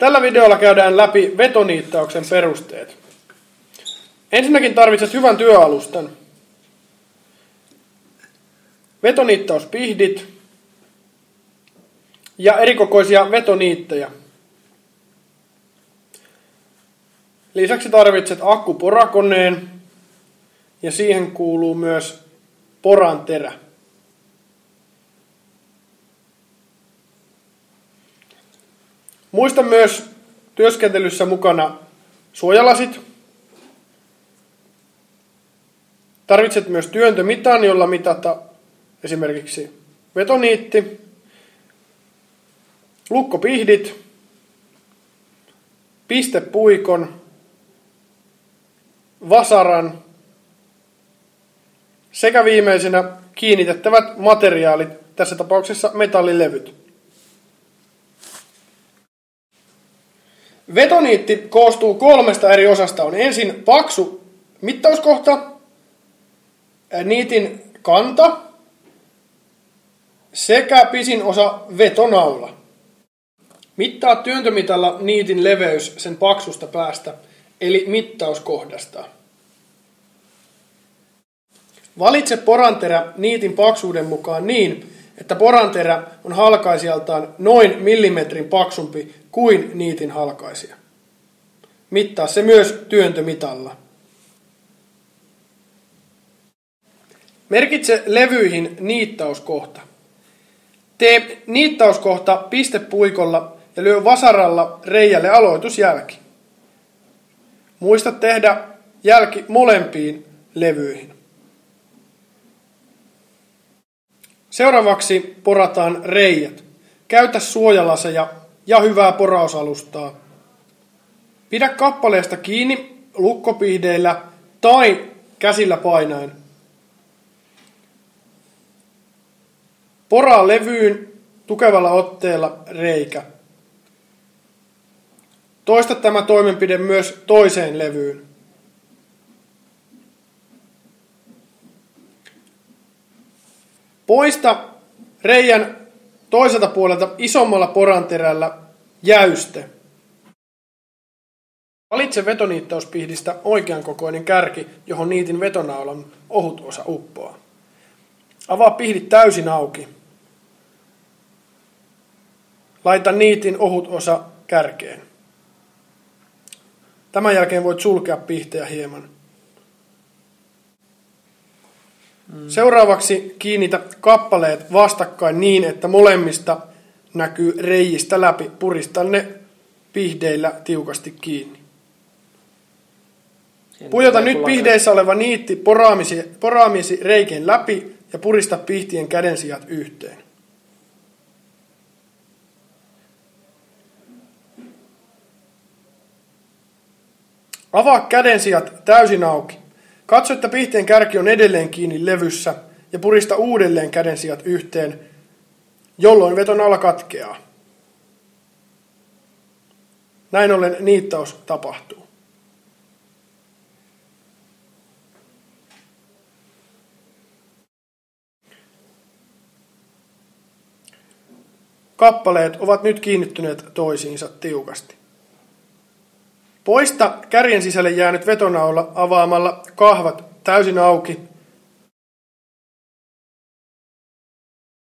Tällä videolla käydään läpi vetoniittauksen perusteet. Ensinnäkin tarvitset hyvän työalustan, vetoniittauspihdit ja erikokoisia vetoniittejä. Lisäksi tarvitset akkuporakoneen ja siihen kuuluu myös poranterä. Muista myös työskentelyssä mukana suojalasit. Tarvitset myös työntömitan, jolla mitata esimerkiksi vetoniitti, lukkopihdit, pistepuikon, vasaran sekä viimeisenä kiinnitettävät materiaalit, tässä tapauksessa metallilevyt. Vetoniitti koostuu 3 eri osasta. On ensin paksu mittauskohta, niitin kanta sekä pisin osa vetonaula. Mittaa työntömitalla niitin leveys sen paksusta päästä, eli mittauskohdasta. Valitse poranterä niitin paksuuden mukaan niin, että poranterä on halkaisijaltaan noin millimetrin paksumpi kuin niitin halkaisija. Mittaa se myös työntömitalla. Merkitse levyihin niittauskohta. Tee niittauskohta pistepuikolla ja lyö vasaralla reiälle aloitusjälki. Muista tehdä jälki molempiin levyihin. Seuraavaksi porataan reiät. Käytä suojalaseja ja hyvää porausalustaa. Pidä kappaleesta kiinni lukkopihdeillä tai käsillä painaen. Poraa levyyn tukevalla otteella reikä. Toista tämä toimenpide myös toiseen levyyn. Poista reijän toiselta puolelta isommalla poranterällä jäyste. Valitse vetoniittauspihdistä oikean kokoinen kärki, johon niitin vetonaulan ohut osa uppoaa. Avaa pihdit täysin auki. Laita niitin ohut osa kärkeen. Tämän jälkeen voit sulkea pihtejä hieman. Seuraavaksi kiinnitä kappaleet vastakkain niin, että molemmista näkyy reiistä läpi. Purista ne pihdeillä tiukasti kiinni. Pujota nyt pihdeissä oleva niitti poraamisi reikien läpi ja purista pihtien kädensijat yhteen. Avaa kädensijat täysin auki. Katso, että pihtien kärki on edelleen kiinni levyssä ja purista uudelleen kädensijat yhteen, jolloin vetonaula katkeaa. Näin ollen niittaus tapahtuu. Kappaleet ovat nyt kiinnittyneet toisiinsa tiukasti. Poista kärjen sisälle jäänyt vetonaula avaamalla kahvat täysin auki